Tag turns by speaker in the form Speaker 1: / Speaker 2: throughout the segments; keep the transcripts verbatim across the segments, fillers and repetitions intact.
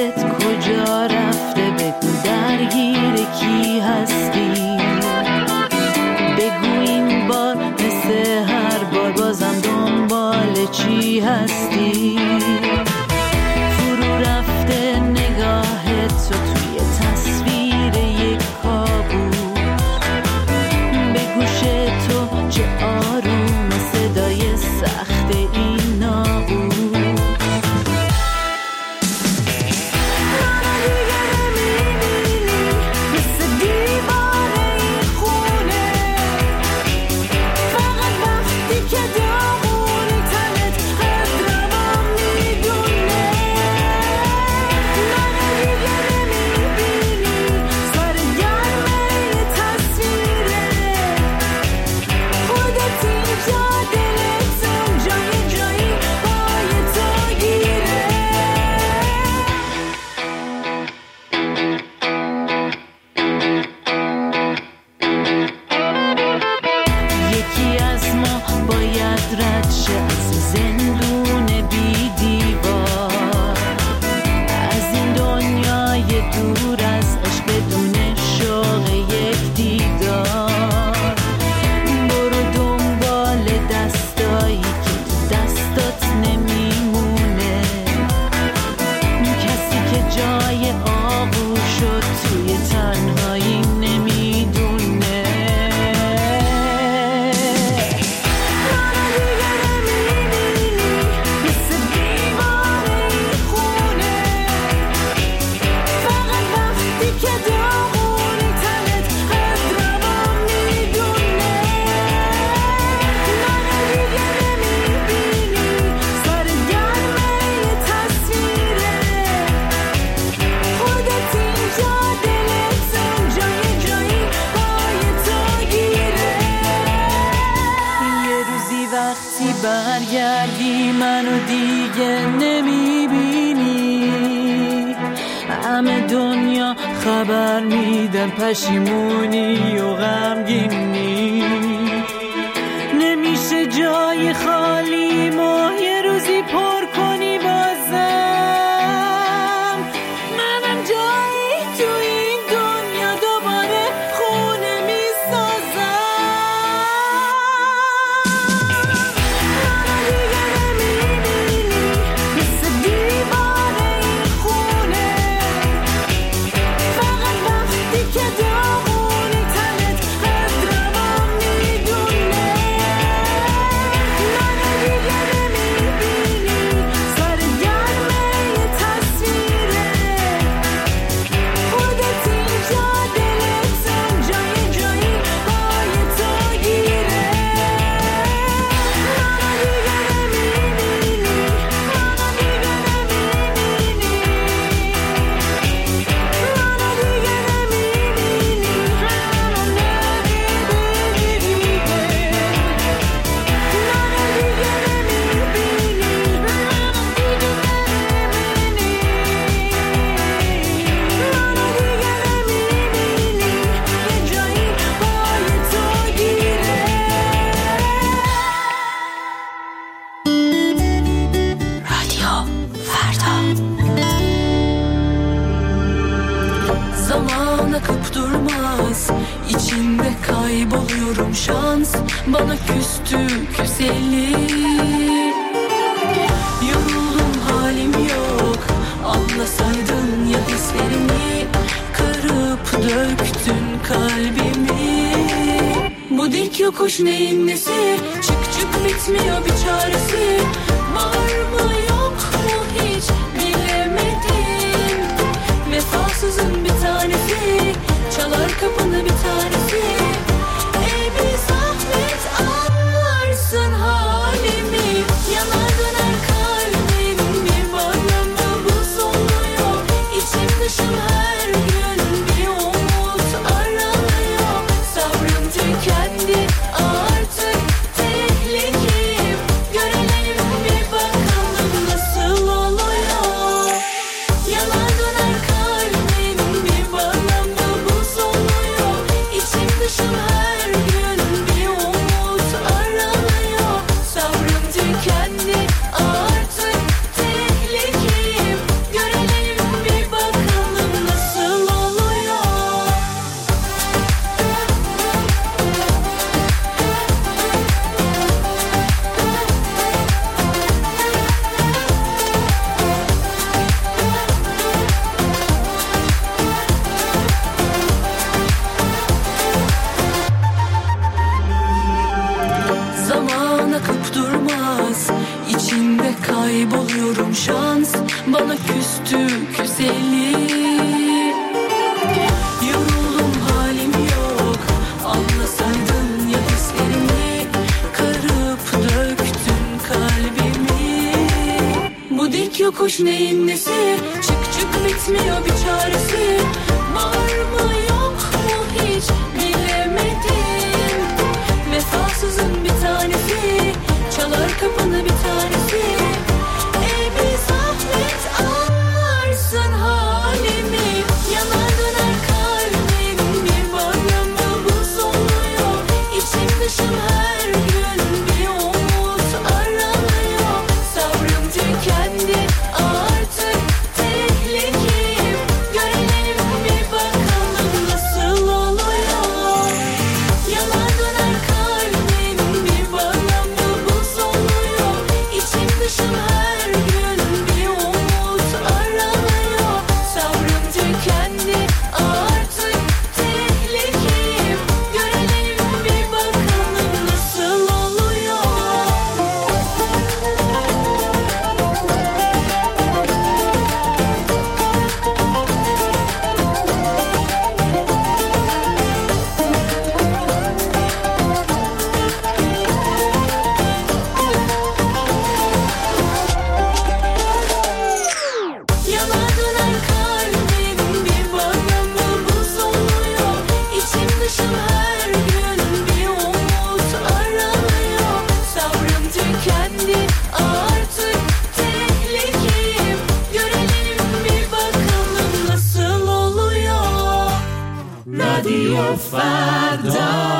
Speaker 1: دلت کجا رفته بگو درگیر کی هستی. بگو این بار مثل هر بار بازم دنبال چی هستی. فرو رفته نگاهت تو توی تصویر یک کابوس. به گوش تو چه آروم صدای سخت این ناقوس. برگردی منو دیگه نمیبینی. همه دنیا خبر میدن پشیمونی و غمگینی. نمیشه جای خالی ما یه روزی پر کنی بازم. منم جایی تو این دنیا دوباره خونه میسازم. Kayboluyorum şans bana küstü güzelim. Yoruldum halim yok anlasaydın ya hislerimi. Kırıp döktün kalbimi. Bu dik yokuş neyin nesi? Çık çık bitmiyor bir çaresi. Var mı yok mu hiç bilemedim. Vefasızın bir tanesi çalar kapını bir tanesi. Ey bir zahmet anlarsın halimi. Yanar döner kalbim bir bağlamda buz oluyor. İçim dışım her gün bir umut aranıyor. Sabrım tükendi artık tehlikeyim. Görelim bir bakalım nasıl oluyor. Yanar döner kalbim bir bağlamda buz oluyor. İçim dışım her gün bir umut aranıyor. Sabrım tükendi artık tehlikeyim. Görelim bir deli. Yoruldum halim yok, anlasaydın ya hislerimi, kırıp döktün kalbimi. Bu dik yokuş neyin nesi, çık çık bitmiyor bir çaresi. Var mı yok mu hiç bilemedim. Vefasızın bir tanesi, çalar kapını bir tanesi. Ey bir zahmet anlarsın halimi. Yanar döner kalbim, bir bağrımda buz oluyor. İçim dışım her gün bir umut aranıyor. Sabrım tükendi artık, tehlikeyim. Görelim bir bakalım nasıl oluyor. Yanar döner kalbim, bir bağrımda buz oluyor. İçim dışım her gün bir umut aranıyor. Sabrım tükendi artık, tehlikeyim. Görelim bir bakalım nasıl oluyor. Yanar döner kalbim, bir bağrımda buz oluyor. İçim dışım her gün bir umut aranıyor. Sabrım tükendi artık, tehlikeyim. Görelim bir bakalım nasıl oluyor. Radyo Ferda.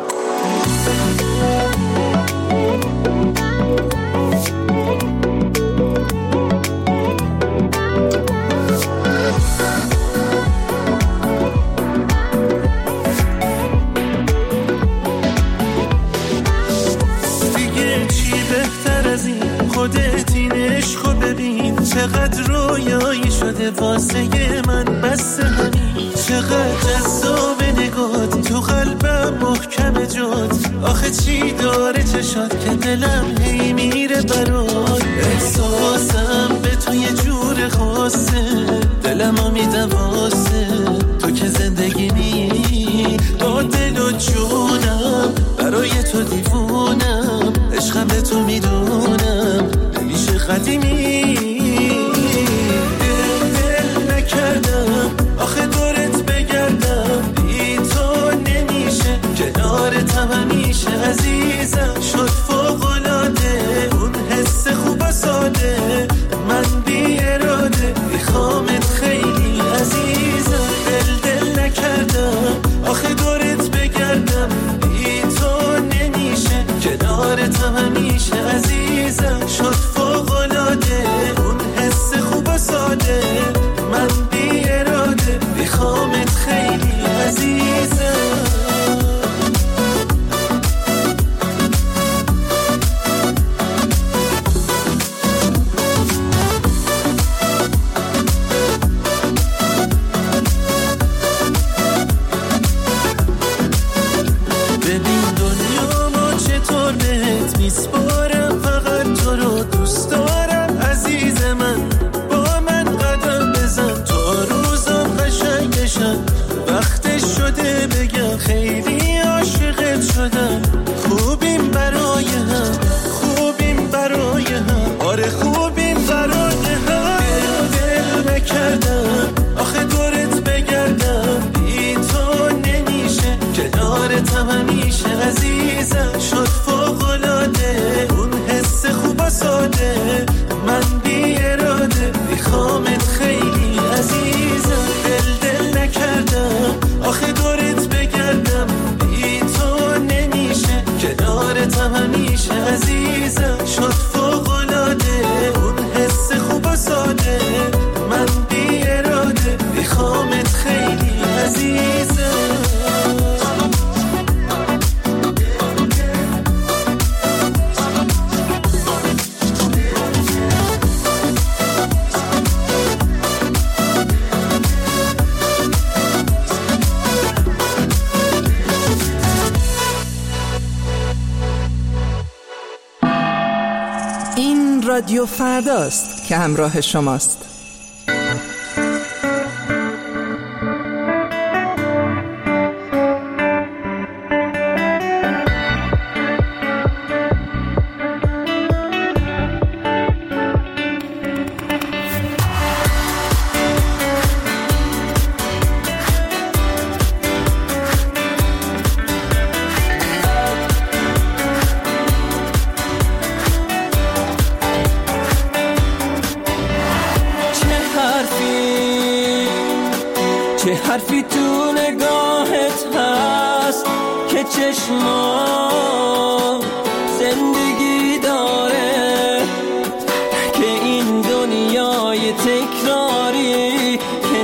Speaker 2: دیگه چی بهتر از این، خودت این عشقو ببین. چقدر رویایی شده واسه من بس همین. چقدر جذاب نگات، تو قلبم محکم جات. آخه چی داره چشات که دلم هی میره برات. احساسم به تو یه جور خاصه، دلمو میدم واسه تو که زندگیمی. با دل و جونم برای تو دیوونم، عشقم به تو میدونم نمیشه قدیمی. دل دل نکردم آخه دورت بگردم، بی تو نمیشه کنارتم همیشه. عزیزم شد فوق‌العاده اون حس خوب و ساده. من بی اراده میخوامت خیلی عزیزم. دل دل نکردم آخه دورت بگردم، بی تو نمیشه کنارتم همیشه. عزیزم شد فوق‌العاده اون حس خوب و ساده. من بی اراده میخوامت خیلی عزیزم. ببین دنیامو چطور بهت میسپارم، فقط تو رو دوست دارم عزیز من. با من قدم بزن تا روزم قشنگ بشن. وقتش شده بگم خیلی عاشقت شدم. خوبیم برای هم، خوبیم برای هم، آره خوبیم برای هم. دل دل نکردم آخه دورت بگردم، بی تو نمیشه کنارتم همیشه. عزیزم شد فوق‌العاده اون حس خوب و ساده. من بی اراده میخوامت خیلی عزیزم. دل دل نکردم آخه دورت بگردم، بی تو نمیشه کنارتم همیشه. عزیزم شد فوق‌العاده اون حس خوب و ساده. من بی اراده میخوامت خیلی عزیزم.
Speaker 3: این رادیو فرداست که همراه شماست.
Speaker 1: که حرفی تو نگاهت هست که چشمام زندگی داره، که این دنیای تکراری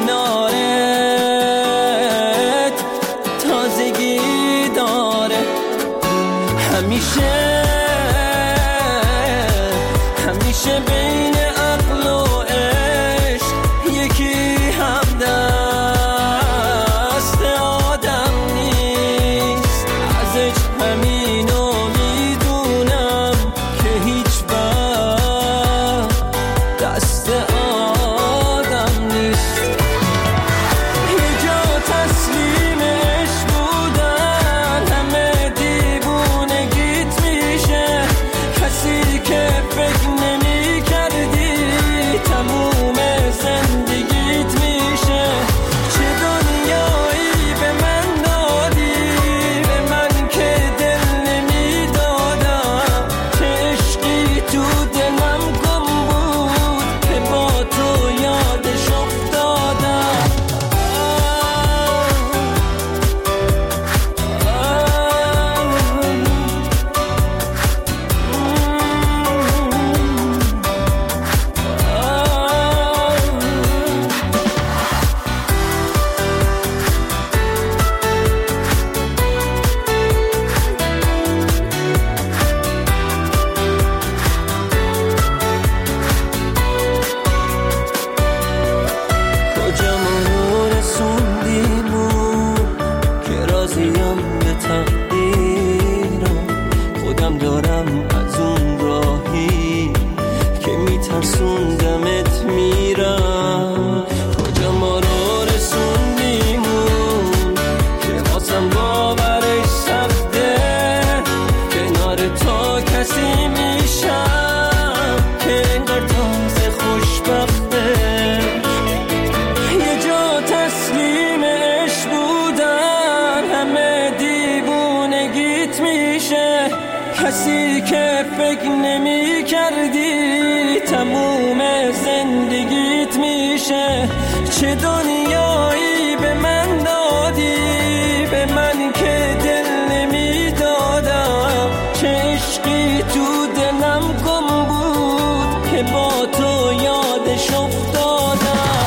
Speaker 1: کنارت تازگی داره. همیشه همیشه بین عقل و عشق یکی همدست آدم نیست. ازش همینو میدونم که هیچ وقت دست آدم نیست. یه جا تسلیم عشق بودن همه دیوونگیت میشه، کسی که فکر نمی کردی تموم زندگیت میشه. چه دنیایی به من دادی، به من که دل نمی دادم، چه عشقی تو دلم گم بود که با تو یادش افتادم. کجا ما رسوندیمون که راضیم به تقدیرم، خودم دارم از اون راهی که میترسوندمت میرم. کجا ما رو رسوندیمون که واسم باورش سخته، کنار تو کسی میشم که انگار تازه خوشبخته. یه جا تسلیم عشق بودن همه دیوونگیت میشه، کسی که فکر نمی کردی تموم زندگیت میشه. چه دنیایی به من دادی، به من که دل نمی دادم، چه عشقی تو دلم گم بود که با تو یادش افتادم.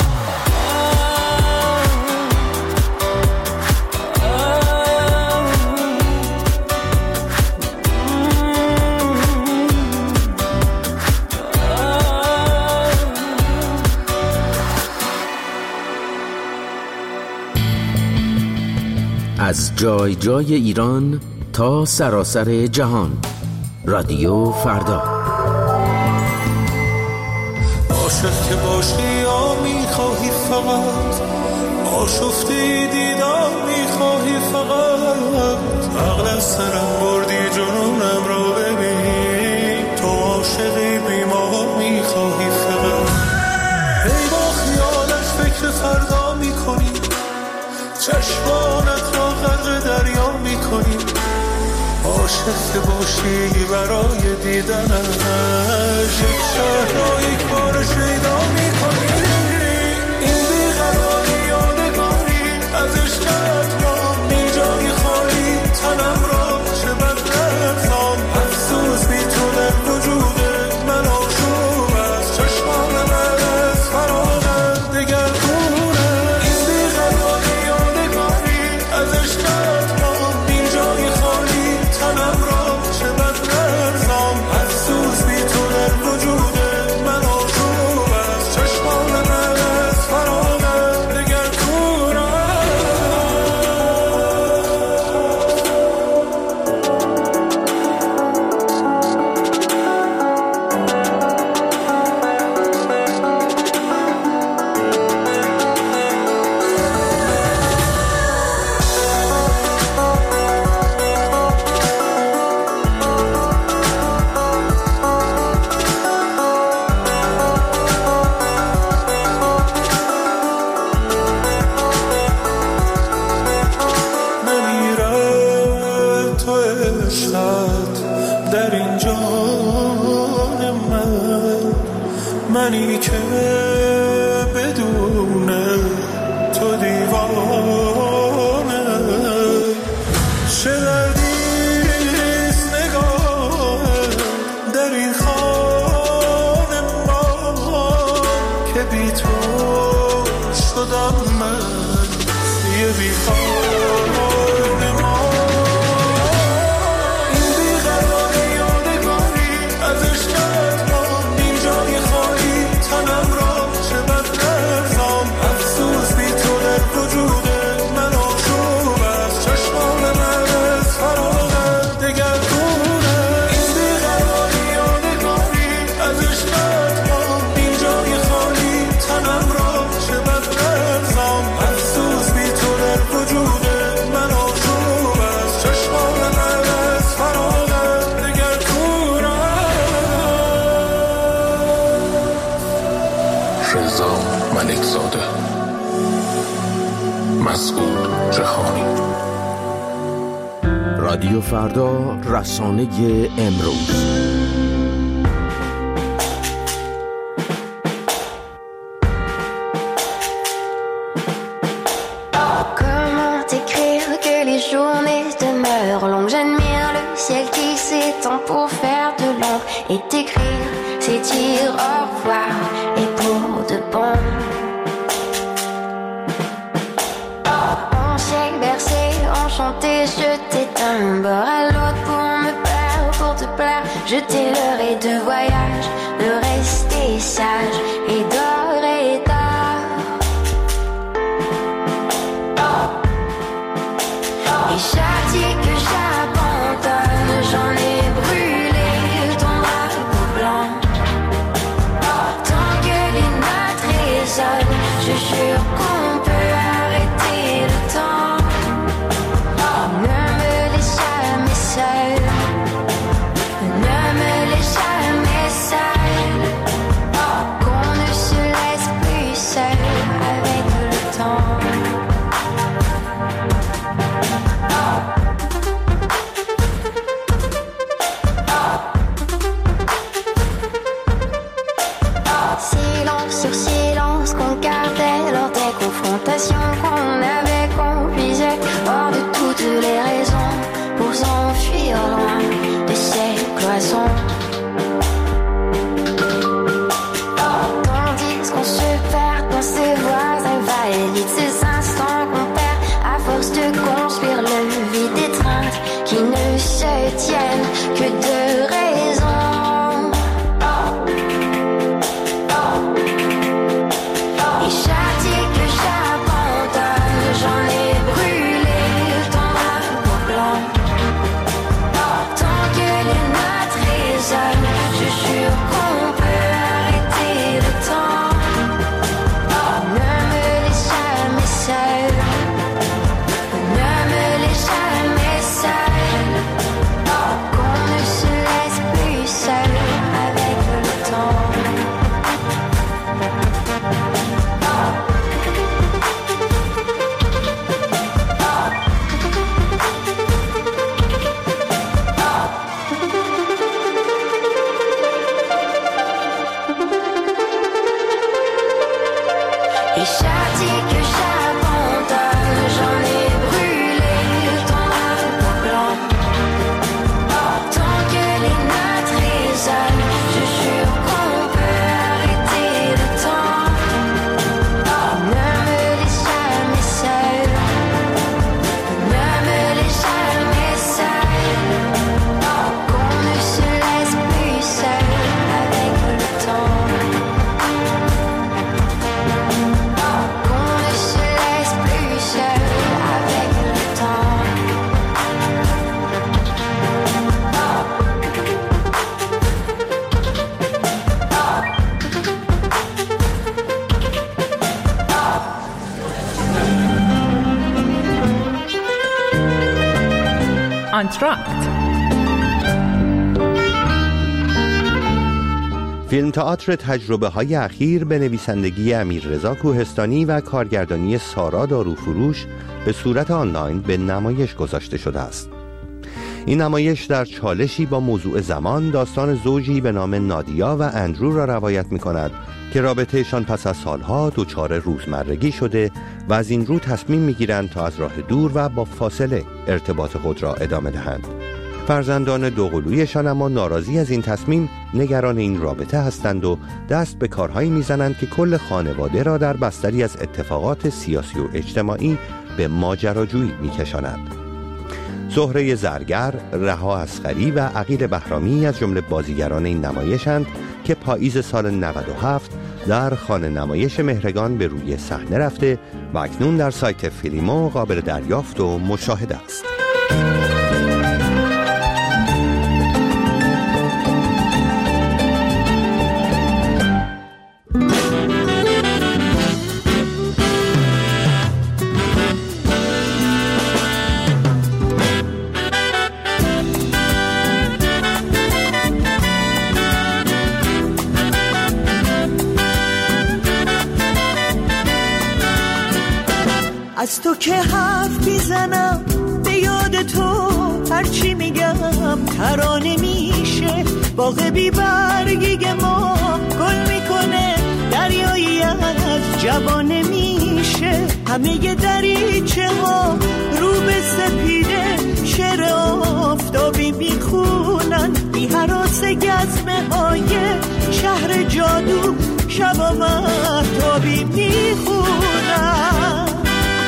Speaker 3: از جای جای ایران تا سراسر جهان، رادیو فردا.
Speaker 2: عاشق که باشی یا میخواهی فقط آشفته دیدار میخواهی فقط، عقل از سرم بردی جنونم رو ببین، تو عاشقی بیمار میخواهی فقط. ای با خیالش فکر فردا میکنی، چشمانت را غرق دریا میکنی. عاشق که باشی برای دیدنش یک شهر را یک بار شیدا میکنی. این بیقراری یادگاری از عشقت را بی جای خالی، تنم را چه بد نرسام، افسوس بی تو در وجود من آشوب است، چشمان من از فراغت دگرگونه. این بیقراری یادگاری از عشقت را بی جای خالی، تنم را چه بد نرسام، افسوس بی تو در وجود من آشوب است، چشمان من از فراغت دگرگونه. نمیره تو عشقت در این جان من، منی که بدون تو دیوانه. بی خانه ما. این بیقراری یادگاری ازش کرد ما، این جای خالی تنم را چه بد لرزام. افسوس بی تو در وجود من آشوب است، چشمان من از فراغت دگر دونه. این بیقراری یادگاری ازش کرد ما، این جای خالی تنم را چه بد لرزام. افسوس بی تو در وجود من آشوب است، چشمان من از فراغت دگر دونه.
Speaker 4: رضا ملکزاده، مسعود جهانی.
Speaker 3: رادیو فردا، رسانه امروز.
Speaker 5: Comment écrire que les journées demeurent longues? J'admire le ciel qui s'étend pour faire de l'ombre et t'écrire, c'est dire au revoir et pour de bon. On s'est bercé, enchanté, jeté d'un bord à l'autre pour me plaire, pour te plaire. Jeter l'heure et de voyage, de rester sage et d'or et d'or. Et chaque dit que j'abandonne, j'en ai brûlé ton drapeau blanc. Tant que les notes résonnent, je jure qu'on peut arrêter le temps. Ne me laisse jamais seule, ne me laisse jamais seule. Qu'on ne se laisse plus seul avec le temps. Silence sur silence qu'on gardait lors des confrontations qu'on avait, qu'on puisait hors de toutes les raisons pour s'enfuir loin de ces cloisons. Tandis qu'on se perd dans ces voies invalides, ces instants qu'on perd à force de construire le vide, étreinte qui ne se tiennent que de raison. Et chaque dit que j'abandonne, j'en ai brûlé ton drapeau blanc. Tant que les notes résonnent, je jure qu'on peut arrêter le temps. Ne me laisse jamais seule, ne me laisse jamais seule. Qu'on ne se laisse plus seul avec le temps. Et chaque dit que j'abandonne, j'en ai brûlé ton drapeau blanc. Tant que les notes résonnent, je jure qu'on peut arrêter le temps. Ne me laisse jamais seule, ne me laisse jamais seule. Qu'on ne se laisse plus seul avec le temps. Qu'on ne se laisse plus seul avec le temps.
Speaker 6: آنتراکت.
Speaker 7: فیلم تئاتر تجربه های اخیر به نویسندگی امیررضا کوهستانی و کارگردانی سارا داروفروش به صورت آنلاین به نمایش گذاشته شده است. این نمایش در چالشی با موضوع زمان داستان زوجی به نام نادیا و اندرو را روایت می کند که رابطهشان پس از سالها دچار روزمرگی شده و از این رو تصمیم می گیرند تا از راه دور و با فاصله ارتباط خود را ادامه دهند. فرزندان دوقلویشان اما ناراضی از این تصمیم نگران این رابطه هستند و دست به کارهایی میزنند که کل خانواده را در بستری از اتفاقات سیاسی و اجتماعی به ماجراجویی می‌کشاند. زهره زرگر، رها اصغری و عقیل بهرامی از جمله بازیگران این نمایشند که پاییز سال نود و هفت در خانه نمایش مهرگان به روی صحنه رفته و اکنون در سایت فیلمو قابل دریافت و مشاهده است.
Speaker 1: از تو که حرف میزنم به یاد تو هرچی میگم ترانه میشه. باغ بی برگی ما گل میکنه دریایی از جوانه میشه. همه دریچه ها رو به سپیده شعر آفتابی میخونن. بی هراس گزمه های شهر جادو شبا مهتابی میخونن.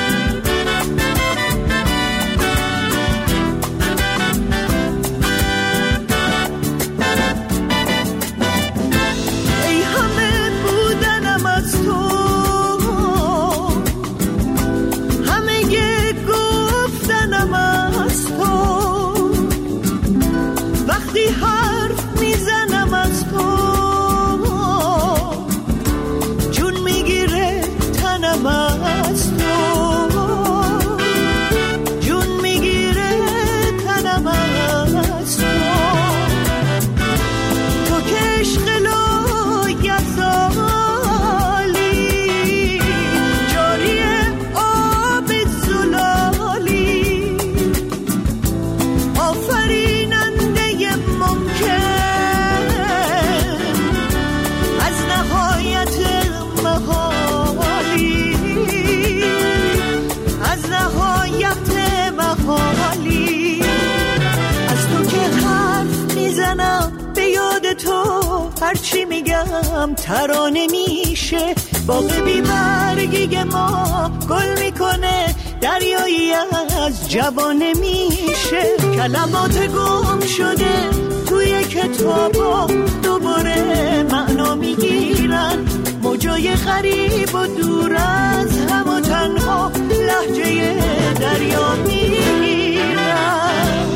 Speaker 1: هرچی میگم ترانه میشه. باغ بی برگی ما گل میکنه دریایی از جوانه میشه. کلمات گم شده توی کتابا دوباره معنا میگیرن. موجای غریب و دور از هم و تنها لهجه دریا میگیرن.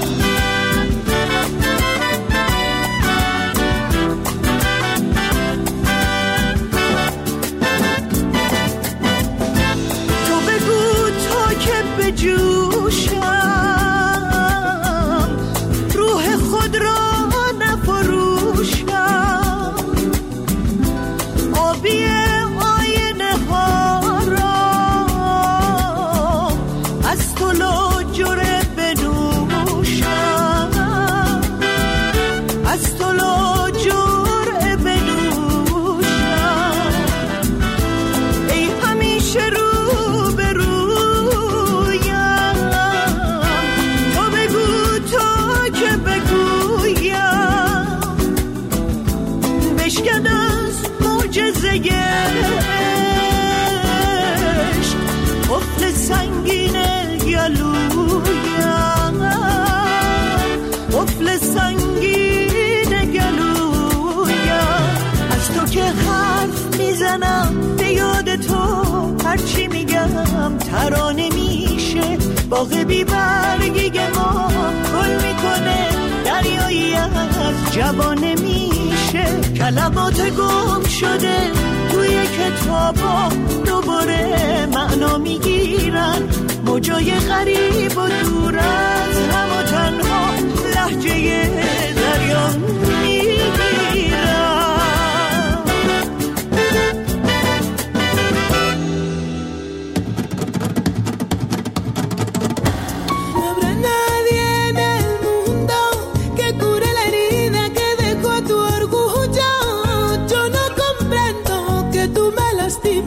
Speaker 1: جوشم روح خود را نفروشم. آبی آینه ها را از تو لاجره بنوشم. از تو لاجره بنوشم. ای همیشه رو به رو بشکن از معجزه عشق قفل سنگین گلویم. قفل سنگین گلویم. از تو که حرف میزنم به یاد تو هرچی میگم ترانه میشه. باغ بی برگی ما گل میکنه دریایی از جوانه میشه. کلمات گم شده توی کتابا دوباره معنا میگیرن. موجای غریب و دور از هم و تنها لهجه دریا میگیرن.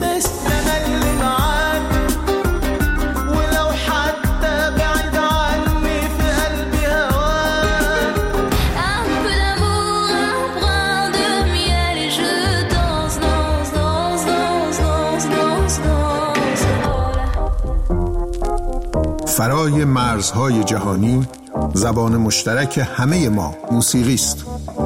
Speaker 2: ولو حتى بعيد عني
Speaker 6: فرای مرزهای جهانی زبان مشترک همه ما موسیقی است.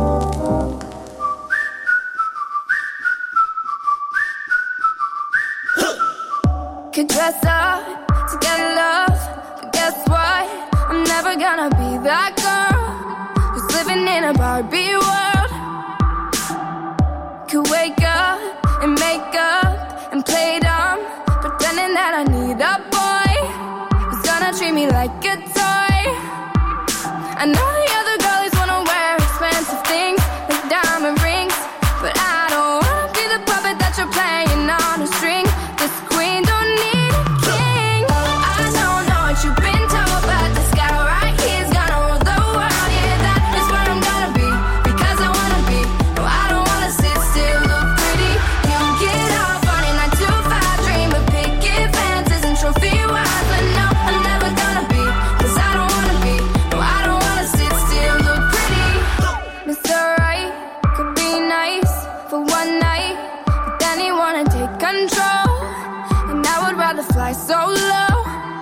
Speaker 5: Could dress up to get love, but guess what? I'm never gonna be that girl who's living in a Barbie world. Could wake up and make up and play dumb, pretending that I need a boy who's gonna treat me like a toy. I know the other girlies wanna wear expensive things like diamond rings, but I don't wanna be the puppet that you're playing on a string. This queen don't need a king. I don't know what you've been told, but this guy right here's gonna rule the world. Yeah, that is where I'm gonna be, because I wanna be. No, I don't wanna sit still, look pretty. You get off on a nine to five dream of picket fences and trophy wives, but no, I'm never gonna be, cause I don't wanna be. No, I don't wanna sit still, look pretty. Mister Right could be nice for one night, but then he wanna take control, and I would rather fly so low.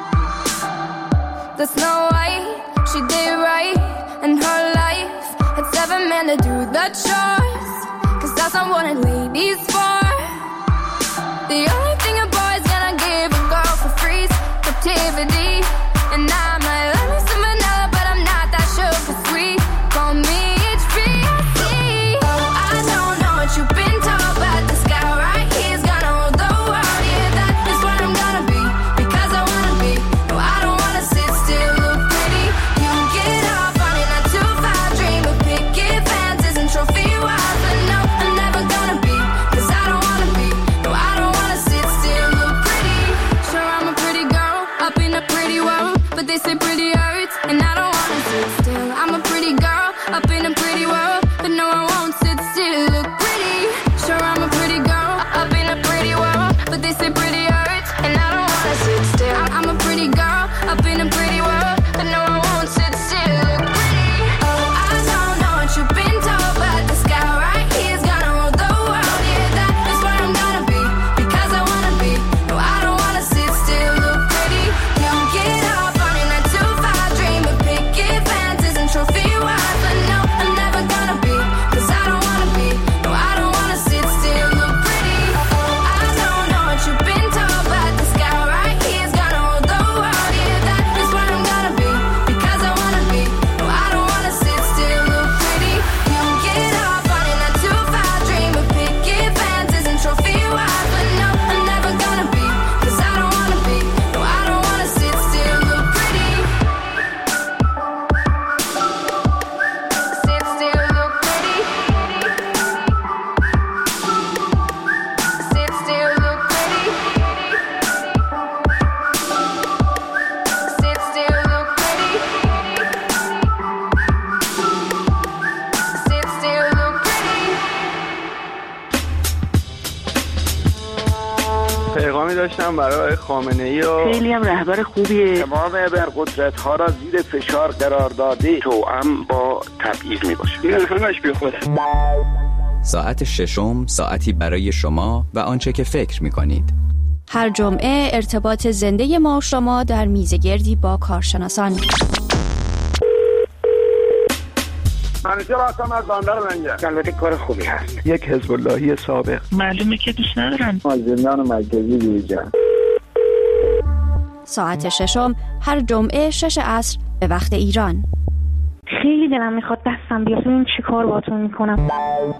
Speaker 5: The Snow White, she did right, and her life had seven men to do the chores, cause that's not what a lady's for. The only thing a boy's gonna give a girl for free is captivity, and I might love me some vanilla, but I'm not that sugar sweet. Call me H B C. Oh, I don't know what you've been told, but this guy right here's gonna rule the world. Yeah, that is where I'm gonna be, because I wanna be. No, I don't wanna sit still, look pretty. You get off on a nine to five dream of picket fences and trophy wives, but no, I'm never gonna be, cause I don't wanna be. No, I don't wanna sit still, look pretty. Sure, I'm a pretty girl up in a pretty world, but they say pretty hurts, and I don't wanna sit still. I'm a pretty girl up in a pretty world, but no, I won't sit still, look pretty. Sure, I'm a pretty girl up in a pretty world, but they say pretty hurts, and I don't wanna sit still. I'm a pretty girl up in a pretty world, but no, I won't sit still, look pretty. Oh, I don't know what you've been told, but this guy right here's gonna rule the world. Yeah, that is where I'm gonna be, because I wanna be. No, I don't wanna sit still, look pretty. You get off on a nine to five dream of picket fences and trophy wives, but no, I'm never gonna be, cause I don't wanna be. No, I don't wanna sit still, look pretty. Oh, I don't know what you've been told, but this guy right here's gonna rule the world. Yeah, that is where I'm gonna be, because I wanna be. No, I don't wanna sit still, look pretty. You get off on a nine to five dream of picket fences and trophy wives, but no, I'm never gonna be, cause I don't wanna be. No, I don't wanna sit still, look pretty. Sit still, look pretty. Sit still, look pretty. Sit still, look pretty. Sit still, look pretty.
Speaker 8: پیغامی داشتم برای خامنه‌ای و
Speaker 9: خیلی هم رهبر خوبیه.
Speaker 8: تمام ابرقدرت ها را زیر فشار قرار داده، توأم با تبعیض می باشه. این همش بی خوده.
Speaker 10: ساعت ششم، ساعتی برای شما و آنچه که فکر می کنید.
Speaker 11: هر جمعه ارتباط زنده ما و شما در میزگردی با کارشناسان.
Speaker 8: منیجر هستم از بندر منجر. البته کار خوبی هست. یک حزب اللهی سابق.
Speaker 9: معلومه که دوست ندارم.
Speaker 8: از زندان مرکزی بیرون.
Speaker 11: ساعت ششم هر جمعه شش عصر به وقت ایران.
Speaker 9: خیلی دلم میخواد دستم بیاد ببینم چی کار باهاتون میکنم.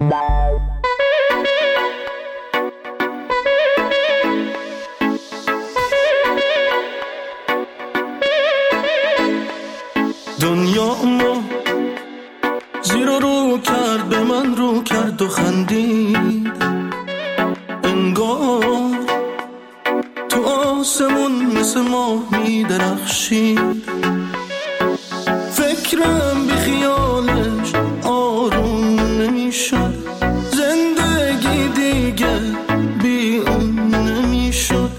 Speaker 2: دنیا ما زیر و رو کرد، به من رو کرد و خندید، انگار تو آسمون مثل ماه می درخشید. فکرم بی خیالش آروم نمیشد، زندگی دیگه بی اون نمیشد.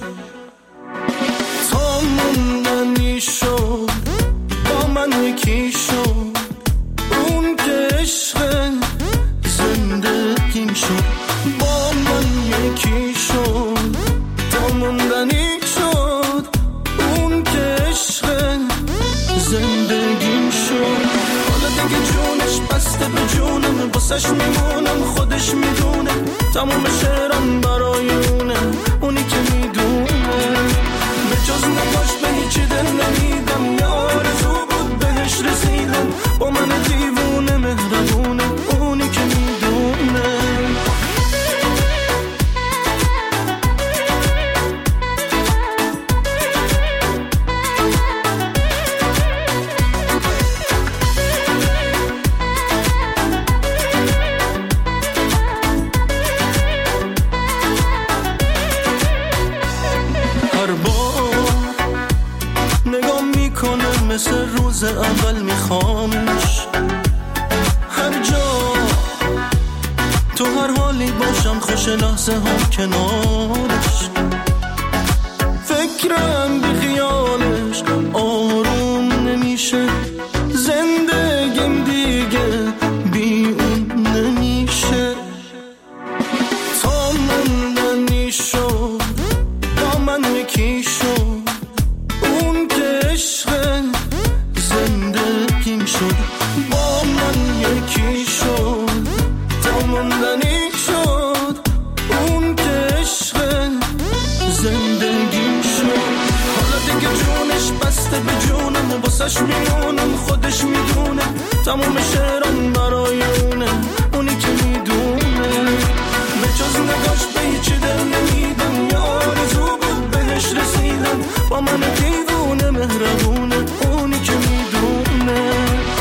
Speaker 2: تا موندنی شد با من یکی شد، اون که عشق زندگیم شد. با من یکی شد تا موندنی شد، اون که عشق جونم بسش میمونم خودش میدونه تموم شعرم برای اونه اونی که میدونه به جز نگاش به هیچی دل نمیدم یه آرزو بود بهش رسیدم با من دیوونه مهربونه اونی که میدونه مثل روز اول میخوامش هر جا تو هر حالی باشم خوش لحظه هم کنارش فکرم بی خیالش آروم نمیشه زندگیم دیگه بی اون نمیشه تا موندنی شد با من یکی شد اون که عشق زندگیم شد با من یکی شد تا موندنی شد اون که عشق زندگیم شد حالا دیگه جونش بسته به جونم و باسش میمونم خودش میدونه تموم شعرم برای اونه اونی که میدونه به جز نگاش به هیچی دل نمیدم یه آرزو بود بهش رسیدم با من دیوونه مهربونه اونی که میدونه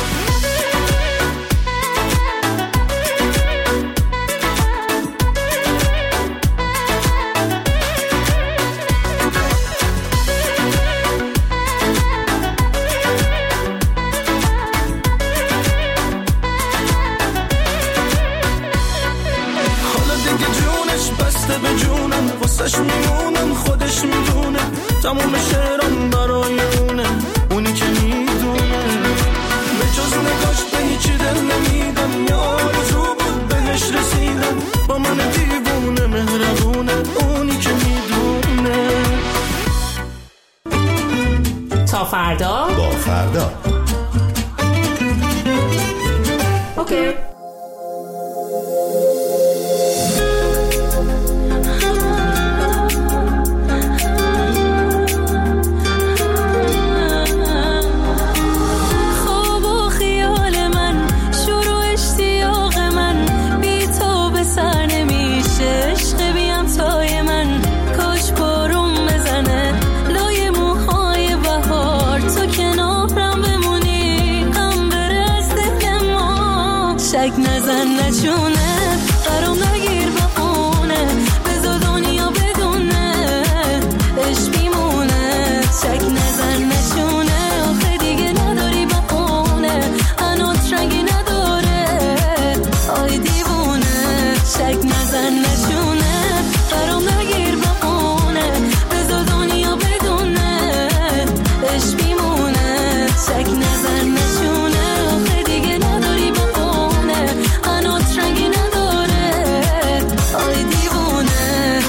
Speaker 2: به جونم واسش میمونم خودش میدونه تموم شعرم برای اونه اونی که میدونه به جز نگاش به هیچی دل نمیدم یه آرزو بود بهش رسیدم با من دیوونه مهربونه اونی که میدونه
Speaker 1: تا فردا
Speaker 7: با فردا
Speaker 1: اوکی
Speaker 12: شک نزن نچونه برام نگیر بخونه بذار دنیا بدونه عشق میمونه شک نزن نچونه آخه دیگه نداری بخونه هنوز رنگی نداره آی دیوونه شک نزن نچونه برام نگیر بخونه بذار دنیا بدونه عشق میمونه شک نزن نچونه آخه دیگه نداری بخونه هنوز رنگی نداره آی دیوونه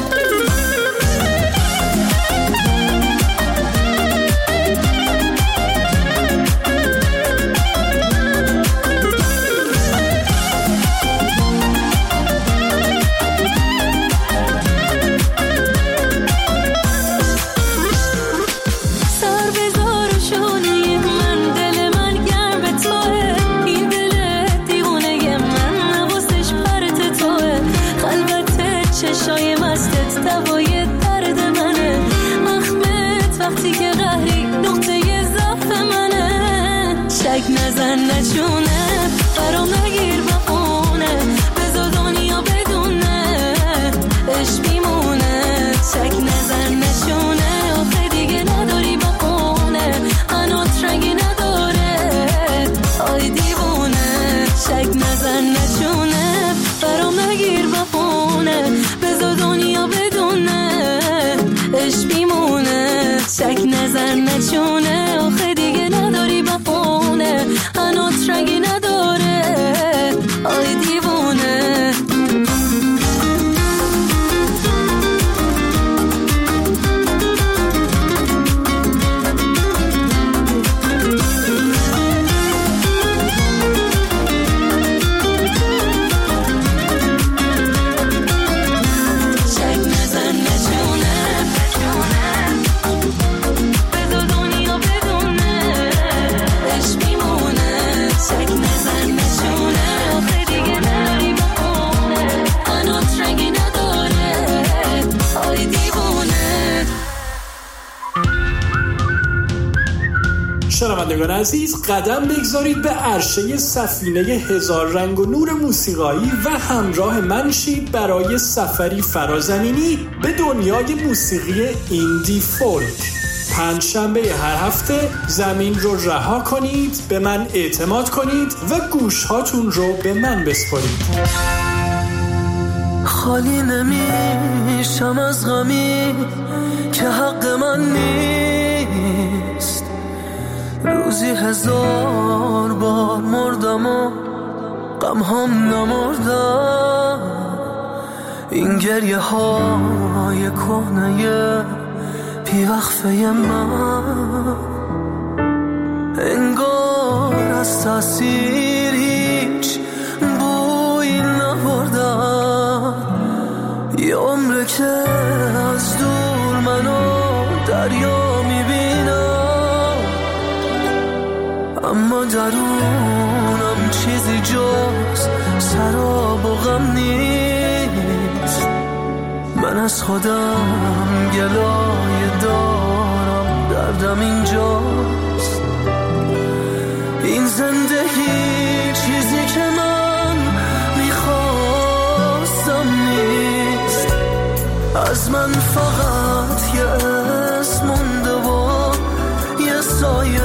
Speaker 12: سر بذار و شونه من دل من گرم به توه این دل دیوونه من نوازش پرت توه خلوت چشای مستت دوای درد منه مخمت وقتی که قهری نقطه ضعف منه شک نزن نچونه برام نگیر بخونه بذار دنیا بدونه عشق میمونه شک نزن نچونه آخه دیگه نداری بخونه هنوز رنگی نداره آی دیوونه شک نزن نچونه برام نگیر بخونه بذار دنیا بدونه عشق میمونه شک نزن نچونه آخه دیگه نداری بخونه هنوز رنگی نداره آی دیوونه
Speaker 13: شنوندگان عزیز، قدم بگذارید به عرشه سفینه هزار رنگ و نور موسیقایی و همراه من شید برای سفری فرازمینی به دنیای موسیقی ایندی فولک. پنج شنبه هر هفته زمین رو رها کنید، به من اعتماد کنید و گوش هاتون رو به من بسپارید.
Speaker 14: خالی نمیشم از غمی که حق من نیست. روزی هزار بار مردم و غم هم نمردم. این گریه های کهنه بی وقفه من انگار از تاثیر هیچ بویی نبردم. یه عمره که از دور منو دریا میبینم، اما درونم چیزی جز سراب و غم نیست. من از خودم گلایه دارم، دردم اینجاست. این زندگی چیزی که من میخواستم نیست. از من فقط یه اسم مونده و یه سایه،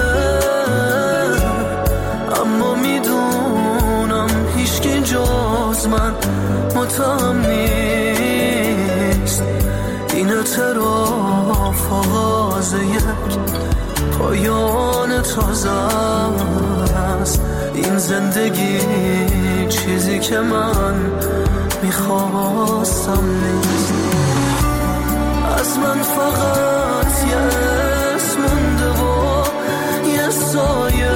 Speaker 14: اما میدونم هیچکی جز من متهم نیست. این اعتراف آغاز یک پایان تازه است. این زندگی چیزی که من میخواستم نیست. از من فقط یه اسم مونده و یه سایه،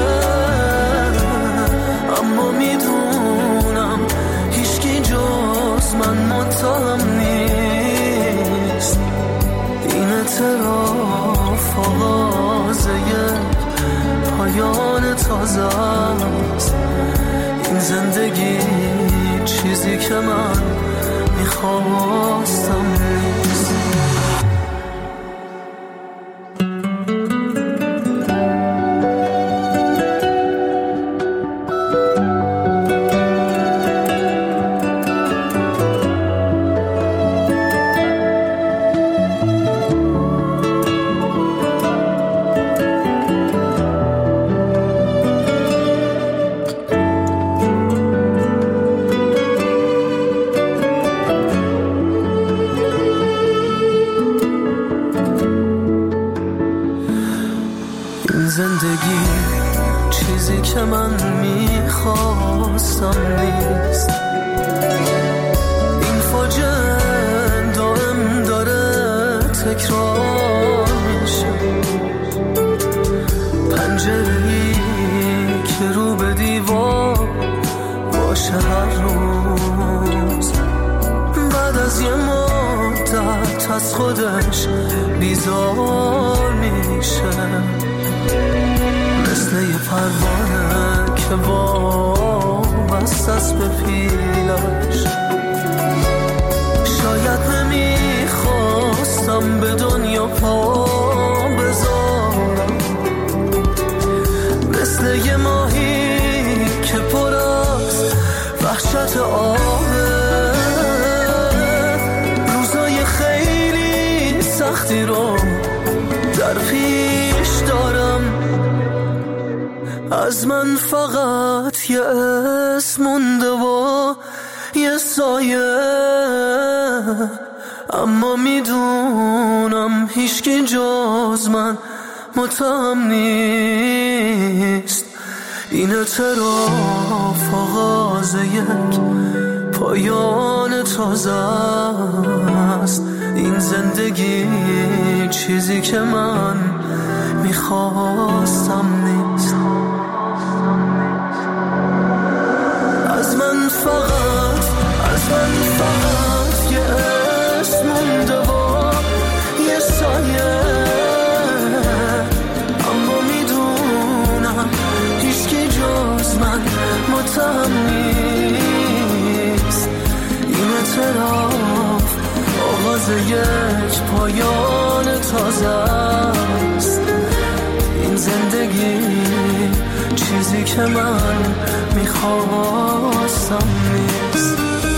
Speaker 14: اما میدونم هیچکی جز من متهم نیست. این اعتراف آغاز یک پایان تازه است. این زندگی چیزی که من میخواستم نیست. زندگی چیزی که من میخواستم نیست. این فاجعه دائم داره تکرار میشه. پنجره‌ای که رو به دیوار باشه هر روز، بعد از یه مدت از خودش بیزار میشه. مثل یه پروانه که وابسته است به پیلش. شاید نمیخواستم به دنیا پا بذارم. مثل یه ماهی که پر از وحشت آبه. روزای خیلی سختی رو در پیش دارم. از من فقط یه اسم مونده و یه سایه، اما میدونم هیچکی جز من متهم نیست. این اعتراف آغاز یک پایان تازه است. این زندگی چیزی که من میخواستم نیست. از من فقط از من فقط یه اسم مونده و یه سایه، اما میدونم هیچکی جز من متهم نیست. این اعتراف آغاز یک پایان تازه است. این زندگی که من میخواستم نیست.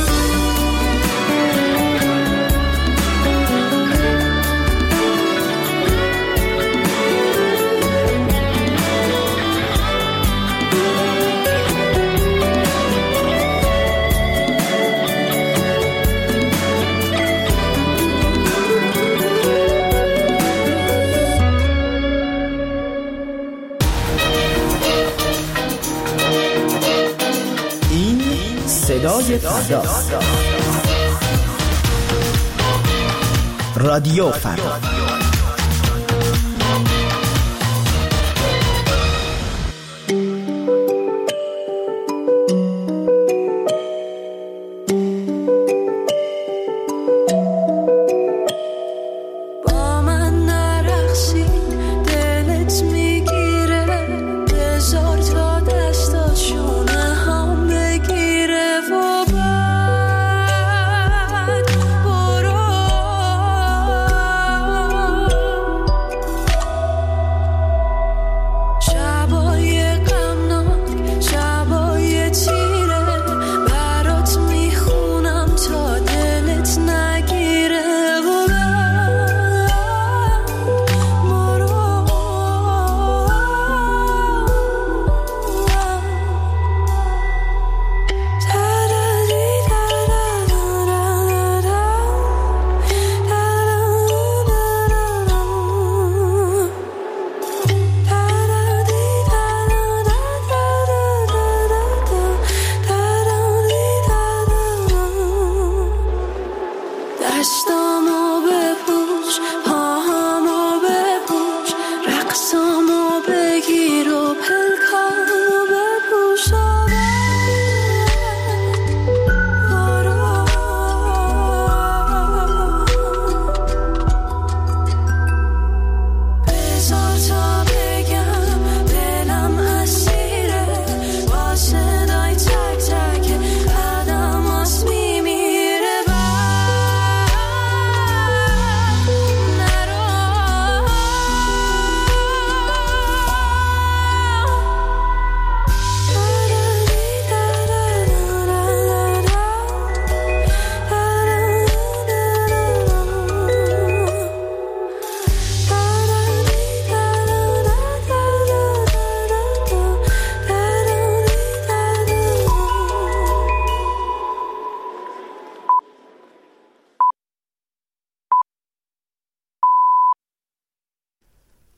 Speaker 15: صدای فردا، رادیو فردا.